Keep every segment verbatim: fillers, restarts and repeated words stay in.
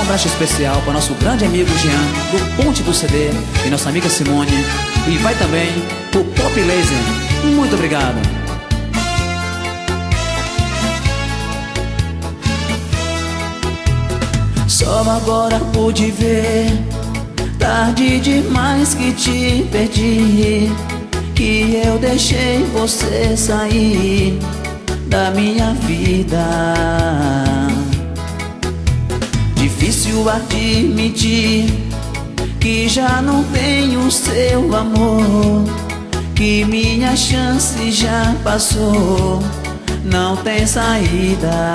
abraço especial para nosso grande amigo Jean, do Ponte do C D, e nossa amiga Simone. E vai também pro Pop Laser. Muito obrigado. Só agora pude ver, tarde demais que te perdi, que eu deixei você sair da minha vida. Difícil admitir que já não tenho seu amor, que minha chance já passou, não tem saída.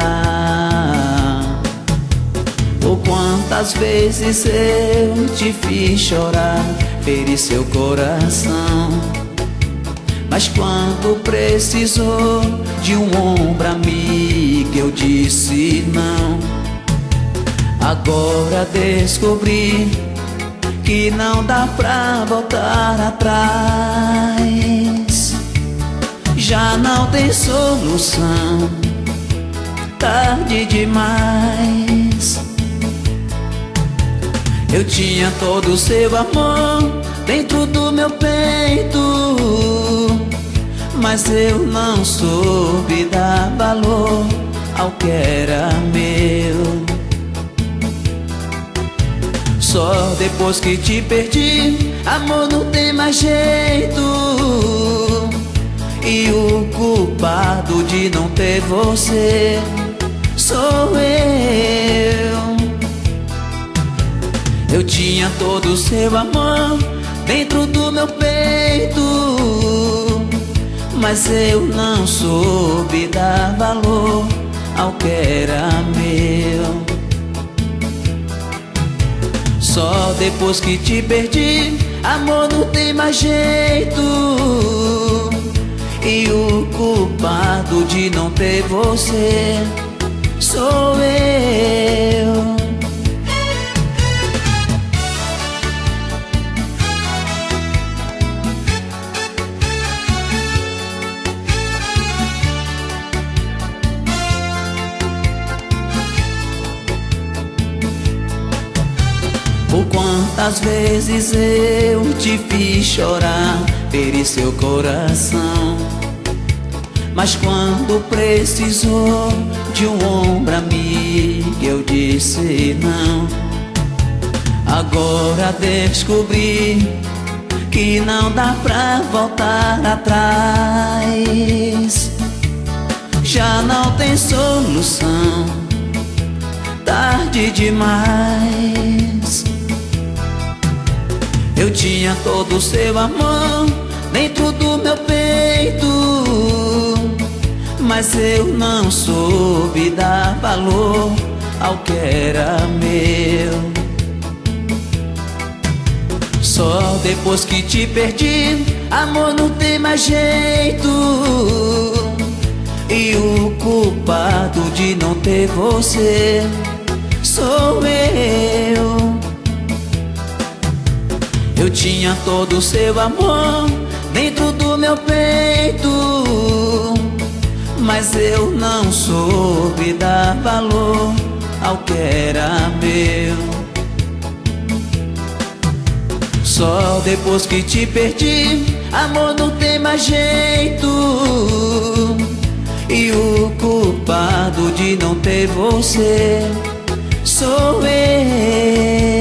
Por quantas vezes eu te fiz chorar, feri seu coração, mas quando precisou de um ombro amigo eu disse não. Agora descobri que não dá pra voltar atrás, já não tem solução, tarde demais. Eu tinha todo o seu amor dentro do meu peito, mas eu não soube dar valor ao que era meu. Só depois que te perdi, amor, não tem mais jeito, e o culpado de não ter você sou eu. Eu tinha todo o seu amor dentro do meu peito, mas eu não soube dar valor ao que era meu. Só depois que te perdi, amor, não tem mais jeito, e o culpado de não ter você sou eu. Por quantas vezes eu te fiz chorar, feri seu coração, mas quando precisou de um ombro amigo eu disse não. Agora descobri que não dá pra voltar atrás, já não tem solução, tarde demais. Eu tinha todo o seu amor dentro do meu peito, mas eu não soube dar valor ao que era meu. Só depois que te perdi, amor, não tem mais jeito, e o culpado de não ter você sou eu. Eu tinha todo o seu amor dentro do meu peito, mas eu não soube dar valor ao que era meu. Só depois que te perdi, amor, não tem mais jeito, e o culpado de não ter você sou eu.